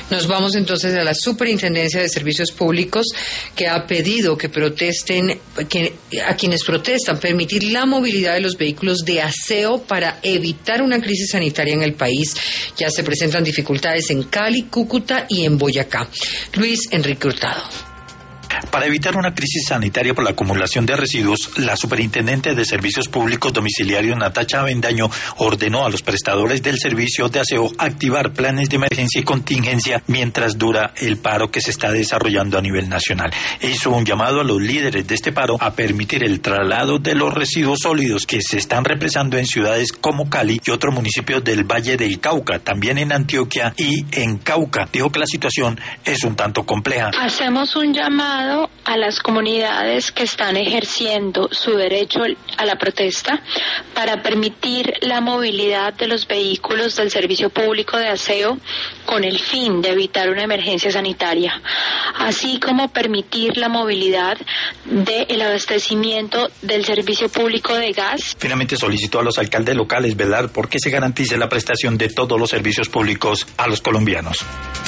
Nos vamos entonces a la Superintendencia de Servicios Públicos, que ha pedido que protesten, a quienes protestan, permitir la movilidad de los vehículos de aseo para evitar una crisis sanitaria en el país. Ya se presentan dificultades en Cali, Cúcuta y en Boyacá. Luis Enrique Hurtado. Para evitar una crisis sanitaria por la acumulación de residuos, la Superintendente de Servicios Públicos Domiciliarios, Natacha Avendaño, ordenó a los prestadores del servicio de aseo activar planes de emergencia y contingencia mientras dura el paro que se está desarrollando a nivel nacional. Hizo un llamado a los líderes de este paro a permitir el traslado de los residuos sólidos que se están represando en ciudades como Cali y otros municipios del Valle del Cauca, también en Antioquia y en Cauca. Dijo que la situación es un tanto compleja. Hacemos un llamado a las comunidades que están ejerciendo su derecho a la protesta para permitir la movilidad de los vehículos del servicio público de aseo con el fin de evitar una emergencia sanitaria, así como permitir la movilidad del abastecimiento del servicio público de gas. Finalmente solicitó a los alcaldes locales velar por que se garantice la prestación de todos los servicios públicos a los colombianos.